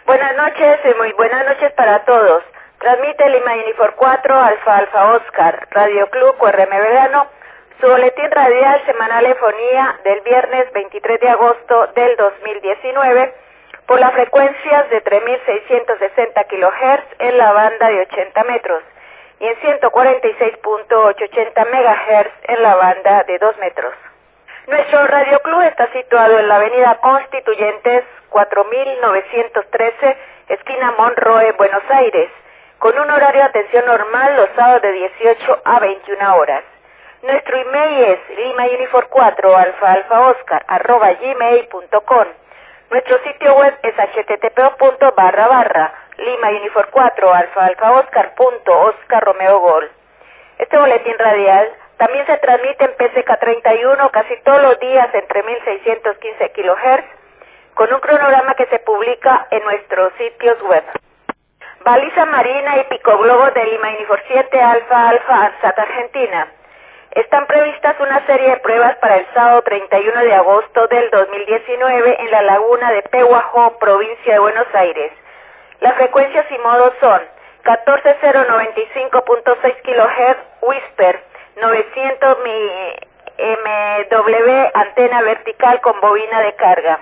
Buenas noches y muy buenas noches para todos. Transmite Lima Unifor 4, Alfa Alfa Oscar, Radio Club QRM Verano, su boletín radial semanal Efonía del viernes 23 de agosto del 2019 por las frecuencias de 3660 kHz en la banda de 80 metros y en 146.880 MHz en la banda de 2 metros. Nuestro Radio Club está situado en la avenida Constituyentes 4913, esquina Monroe, Buenos Aires, con un horario de atención normal los sábados de 18 a 21 horas. Nuestro email es limaunifor4 alfa@gmail.com. Nuestro sitio web es http://limaunifor4 alfa@oscar Romeo Gol. Este boletín radial también se transmite en PSK 31 casi todos los días entre 1615 kHz, con un cronograma que se publica en nuestros sitios web. Baliza marina y picoglobos de Lima Unifor 7 Alfa ANSAT Argentina. Están previstas una serie de pruebas para el sábado 31 de agosto del 2019 en la laguna de Pehuajó, provincia de Buenos Aires. Las frecuencias y modos son 14095.6 kHz Whisper, 900 MW antena vertical con bobina de carga,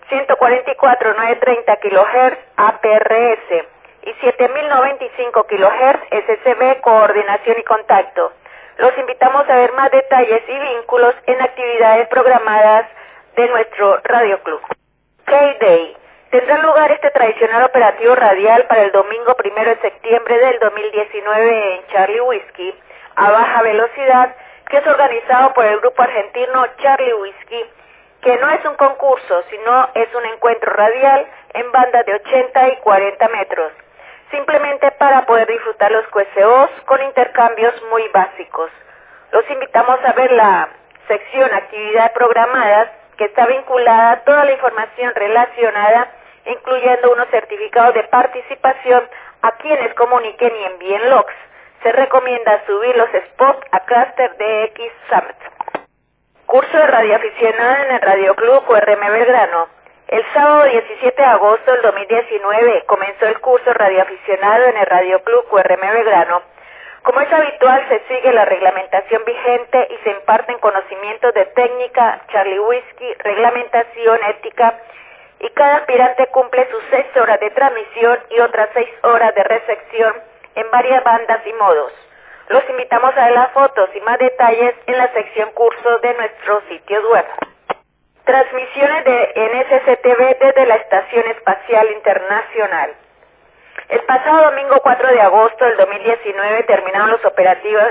144.930 kHz APRS y 7095 kHz SCB coordinación y contacto. Los invitamos a ver más detalles y vínculos en actividades programadas de nuestro Radio Club. K-Day. Tendrá lugar este tradicional operativo radial para el domingo 1 de septiembre del 2019 en Charlie Whiskey, a baja velocidad, que es organizado por el grupo argentino Charlie Whiskey, que no es un concurso, sino es un encuentro radial en bandas de 80 y 40 metros, simplemente para poder disfrutar los QSOs con intercambios muy básicos. Los invitamos a ver la sección Actividades Programadas, que está vinculada a toda la información relacionada, incluyendo unos certificados de participación a quienes comuniquen y envíen logs. Se recomienda subir los spots a Cluster DX Summit. Curso de radioaficionado en el Radio Club QRM Belgrano. El sábado 17 de agosto del 2019 comenzó el curso radioaficionado en el Radio Club QRM Belgrano. Como es habitual, se sigue la reglamentación vigente y se imparten conocimientos de técnica, Charlie Whiskey, reglamentación, ética, y cada aspirante cumple sus 6 horas de transmisión y otras 6 horas de recepción en varias bandas y modos. Los invitamos a ver las fotos y más detalles en la sección cursos de nuestros sitios web. Transmisiones de NSC-TV desde la Estación Espacial Internacional. El pasado domingo 4 de agosto del 2019 terminaron los operativos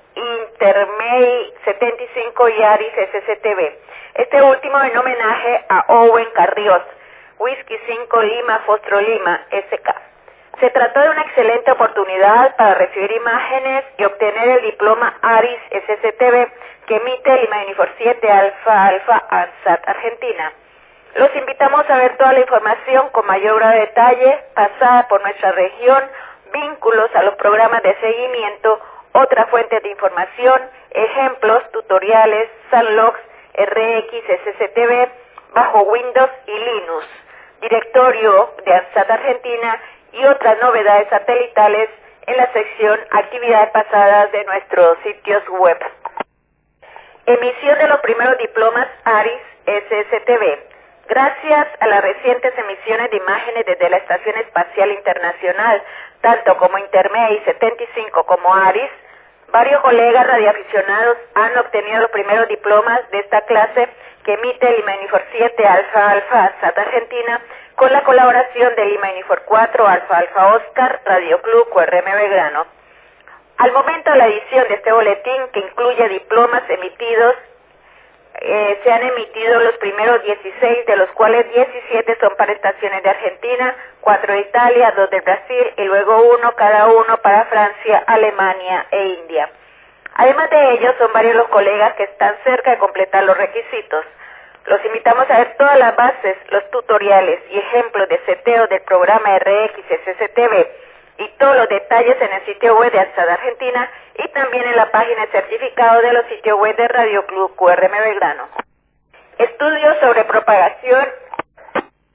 Intermei 75 y Aris SCTV. Este último en homenaje a Owen Carriós, Whisky 5 Lima Fostro Lima SK. Se trató de una excelente oportunidad para recibir imágenes y obtener el diploma ARIS SCTV que emite Lima Unifor 7 Alfa ANSAT Argentina. Los invitamos a ver toda la información con mayor grado de detalle pasada por nuestra región, vínculos a los programas de seguimiento, otras fuentes de información, ejemplos, tutoriales, SANLOGS, RX, SCTV, bajo Windows y Linux, directorio de ANSAT Argentina y otras novedades satelitales en la sección Actividades pasadas de nuestros sitios web. Emisión de los primeros diplomas ARIS SSTV. Gracias a las recientes emisiones de imágenes desde la Estación Espacial Internacional, tanto como Intermei 75 como ARIS, varios colegas radioaficionados han obtenido los primeros diplomas de esta clase que emite Lima Unifor 7 Alfa ANSAT Argentina con la colaboración de Lima Unifor 4 Alfa Oscar, Radio Club QRM Belgrano. Al momento de la edición de este boletín, que incluye diplomas emitidos, se han emitido los primeros 16, de los cuales 17 son para estaciones de Argentina, 4 de Italia, 2 de Brasil y luego uno cada uno para Francia, Alemania e India. Además de ellos, son varios los colegas que están cerca de completar los requisitos. Los invitamos a ver todas las bases, los tutoriales y ejemplos de seteo del programa RX SCTV y todos los detalles en el sitio web de ANSAT Argentina y también en la página de certificado de los sitios web de Radio Club QRM Belgrano. Estudios sobre propagación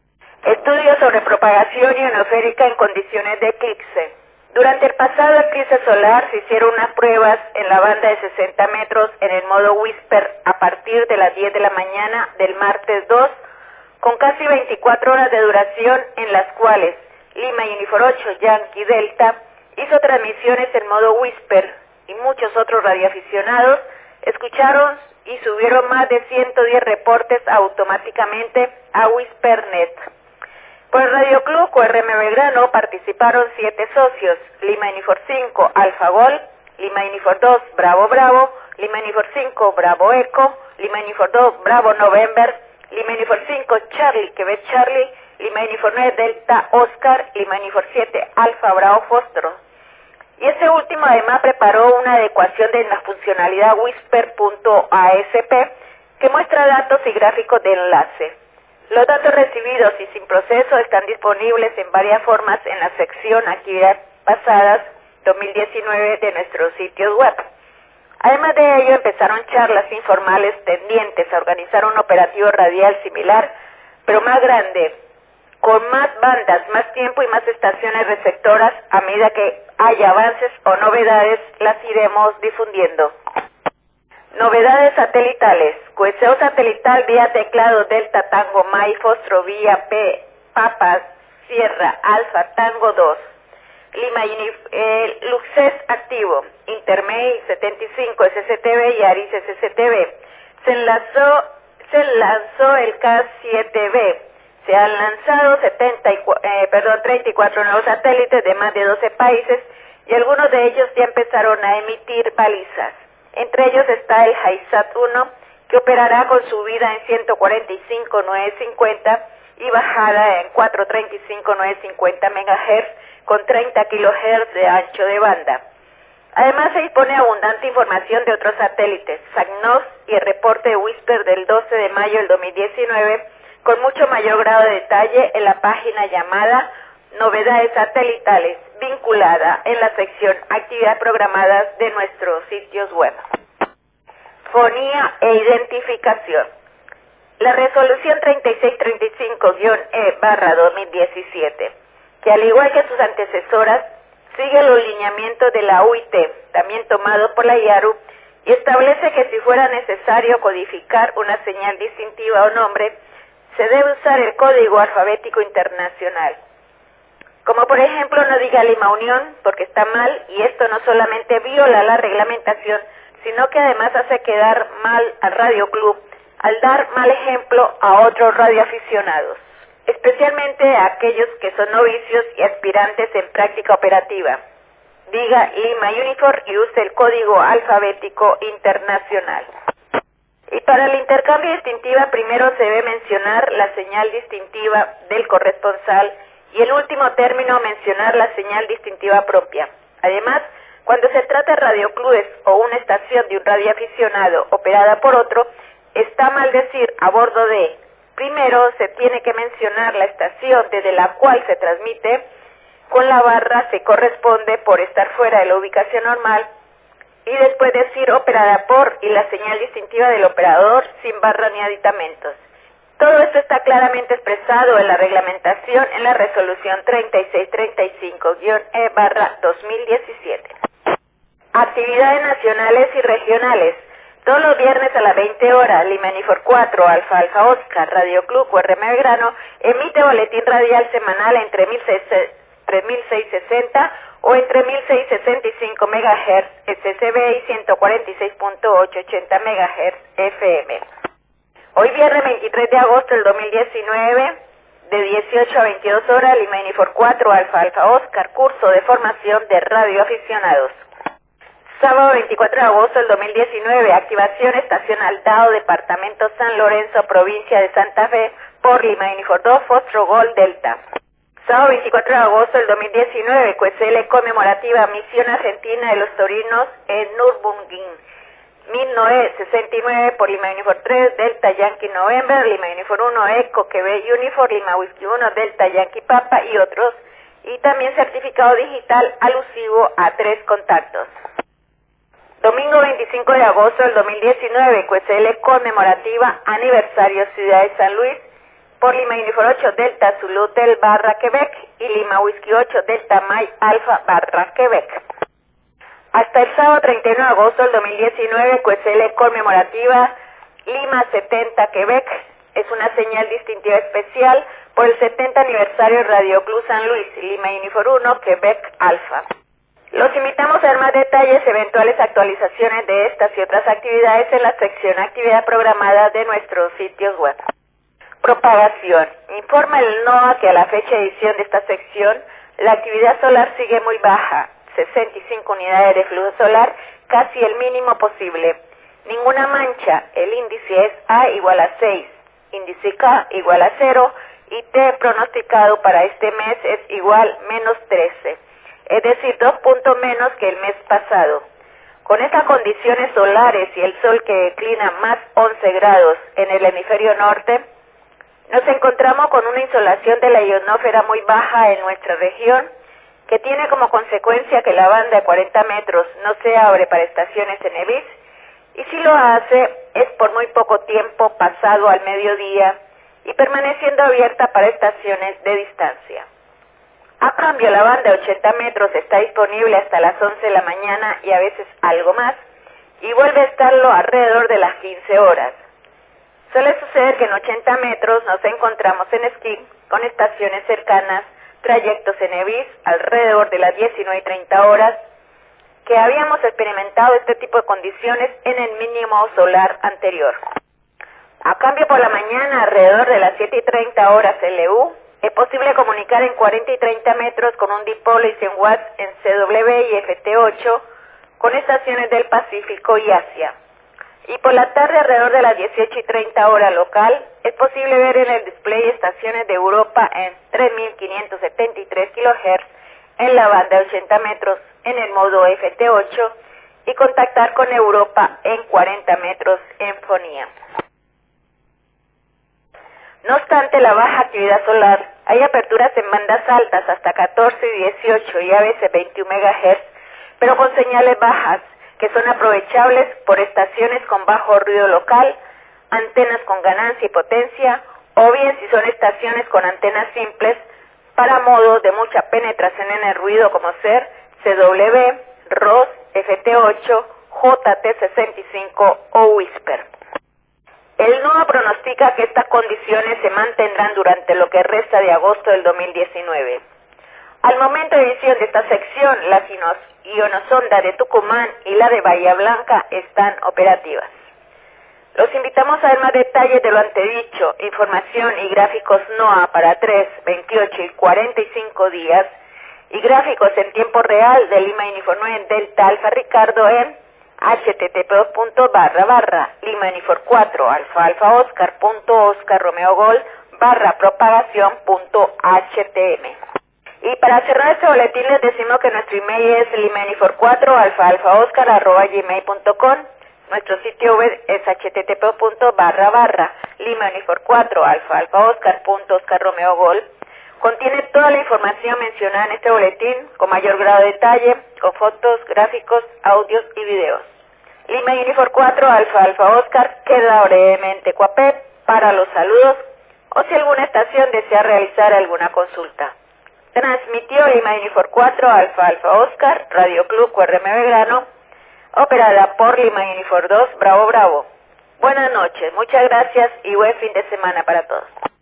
Estudios sobre propagación ionosférica en condiciones de eclipse. Durante el pasado eclipse solar se hicieron unas pruebas en la banda de 60 metros en el modo Whisper a partir de las 10 de la mañana del martes 2, con casi 24 horas de duración, en las cuales Lima Unifor 8 Yankee Delta hizo transmisiones en modo Whisper y muchos otros radioaficionados escucharon y subieron más de 110 reportes automáticamente a WhisperNet. Por el Radio Club QRM Belgrano participaron 7 socios: Lima Unifor 5 Alfa Gol, Lima Unifor 2 Bravo Bravo, Lima Unifor 5 Bravo Eco, Lima Unifor 2 Bravo November, Lima Unifor 5 Charlie Quebec Charlie, Lima Unifor 9 Delta Oscar, Lima Unifor 7 Alfa Bravo Fostro. Y este último además preparó una adecuación de la funcionalidad Whisper.asp que muestra datos y gráficos de enlace. Los datos recibidos y sin proceso están disponibles en varias formas en la sección Actividades Pasadas 2019 de nuestros sitios web. Además de ello, empezaron charlas informales tendientes a organizar un operativo radial similar, pero más grande, con más bandas, más tiempo y más estaciones receptoras. A medida que haya avances o novedades, las iremos difundiendo. Novedades satelitales. Coheseo satelital vía teclado Delta Tango Mike Fostro vía P Papa Sierra Alfa Tango 2. Lima Luxes activo. Intermail 75 SCTV y Aris SCTV. Se lanzó el K7B. Se han lanzado 34 nuevos satélites de más de 12 países y algunos de ellos ya empezaron a emitir balizas. Entre ellos está el HiSat-1, que operará con subida en 145.950 y bajada en 435.950 MHz con 30 kHz de ancho de banda. Además se dispone abundante información de otros satélites, SAGNOS y el reporte de Whisper del 12 de mayo del 2019, con mucho mayor grado de detalle en la página llamada Novedades Satelitales, vinculada en la sección Actividades Programadas de nuestros sitios web. Fonía e identificación. La resolución 3635-E/2017, que al igual que sus antecesoras, sigue los lineamientos de la UIT, también tomado por la IARU, y establece que si fuera necesario codificar una señal distintiva o nombre, se debe usar el código alfabético internacional. Como por ejemplo no diga Lima Unión porque está mal, y esto no solamente viola la reglamentación, sino que además hace quedar mal al Radio Club al dar mal ejemplo a otros radioaficionados, especialmente a aquellos que son novicios y aspirantes en práctica operativa. Diga Lima Unifor y use el código alfabético internacional. Y para el intercambio distintiva primero se debe mencionar la señal distintiva del corresponsal y en último término mencionar la señal distintiva propia. Además, cuando se trata de radioclubes o una estación de un radioaficionado operada por otro, está mal decir a bordo de. Primero se tiene que mencionar la estación desde la cual se transmite, con la barra se corresponde por estar fuera de la ubicación normal, y después decir operada por y la señal distintiva del operador sin barra ni aditamentos. Todo esto está claramente expresado en la reglamentación en la resolución 3635-E/2017. Actividades nacionales y regionales. Todos los viernes a las 20 horas, Lima Unifor 4, Alfa Alfa Oscar, Radio Club QRM Belgrano emite boletín radial semanal entre 3660 o entre 1665 MHz SCB y 146.880 MHz FM. Hoy viernes 23 de agosto del 2019, de 18 a 22 horas, Lima Unifor 4, Alfa Alfa Oscar, curso de formación de radioaficionados. Sábado 24 de agosto del 2019, activación estación Aldao, departamento San Lorenzo, provincia de Santa Fe, por Lima Unifor 2, Fostro Gol Delta. Sábado 24 de agosto del 2019, QSL conmemorativa Misión Argentina de los Torinos en Nürburgring. 1969 por Lima Unifor 3, Delta Yankee November, Lima Unifor 1, Eco Quebec Unifor, Lima Whisky 1, Delta Yankee Papa y otros. Y también certificado digital alusivo a 3 contactos. Domingo 25 de agosto del 2019, QSL conmemorativa aniversario Ciudad de San Luis, por Lima Unifor 8 Delta Zulu Hotel barra Quebec y Lima Whisky 8 Delta Mike Alfa barra Quebec. Hasta el sábado 31 de agosto del 2019, QSL conmemorativa Lima 70 Quebec es una señal distintiva especial por el 70 aniversario de Radio Club San Luis, Lima Unifor 1 Quebec Alfa. Los invitamos a ver más detalles, eventuales actualizaciones de estas y otras actividades en la sección Actividad Programada de nuestros sitios web. Propagación. Informa el NOAA que a la fecha de edición de esta sección, la actividad solar sigue muy baja, 65 unidades de flujo solar, casi el mínimo posible. Ninguna mancha, el índice es A igual a 6, índice K igual a 0 y T pronosticado para este mes es igual menos 13. Es decir, 2 puntos menos que el mes pasado. Con estas condiciones solares y el sol que declina más 11 grados en el hemisferio norte, nos encontramos con una insolación de la ionosfera muy baja en nuestra región, que tiene como consecuencia que la banda de 40 metros no se abre para estaciones en EBIS, y si lo hace es por muy poco tiempo pasado al mediodía y permaneciendo abierta para estaciones de distancia. A cambio, la banda de 80 metros está disponible hasta las 11 de la mañana y a veces algo más, y vuelve a estarlo alrededor de las 15 horas. Suele suceder que en 80 metros nos encontramos en esquí, con estaciones cercanas, trayectos en EBIS alrededor de las 19:30 horas, que habíamos experimentado este tipo de condiciones en el mínimo solar anterior. A cambio, por la mañana, alrededor de las 7:30 horas LU, es posible comunicar en 40 y 30 metros con un dipolo y 100 watts en CW y FT8 con estaciones del Pacífico y Asia. Y por la tarde, alrededor de las 18:30 hora local, es posible ver en el display estaciones de Europa en 3.573 kHz en la banda de 80 metros en el modo FT8 y contactar con Europa en 40 metros en fonía. No obstante la baja actividad solar, hay aperturas en bandas altas hasta 14 y 18 y a veces 21 MHz, pero con señales bajas, que son aprovechables por estaciones con bajo ruido local, antenas con ganancia y potencia, o bien si son estaciones con antenas simples, para modos de mucha penetración en el ruido como ser CW, ROS, FT8, JT65 o Whisper. El NOAA pronostica que estas condiciones se mantendrán durante lo que resta de agosto del 2019. Al momento de edición de esta sección, las ionosondas de Tucumán y la de Bahía Blanca están operativas. Los invitamos a ver más detalles de lo antedicho, información y gráficos NOAA para 3, 28 y 45 días, y gráficos en tiempo real de Lima Unifor 9 Delta Alfa Ricardo en http://Lima Unifor 4 Alfa Alfa Oscar Romeo Gol /propagación.htm. Y para cerrar este boletín les decimos que nuestro email es limaunifor4 alfa alfa Oscar @gmail.com. Nuestro sitio web es http://limaunifor4 alfa alfa Oscar Romeo Gol. Contiene toda la información mencionada en este boletín con mayor grado de detalle, con fotos, gráficos, audios y videos. Lima Unifor 4 alfa alfa Oscar queda brevemente coapé para los saludos o si alguna estación desea realizar alguna consulta. Transmitió Lima Unifor 4 alfa alfa Oscar, Radio Club QRM Belgrano, operada por Lima Unifor 2 Bravo Bravo. Buenas noches, muchas gracias y buen fin de semana para todos.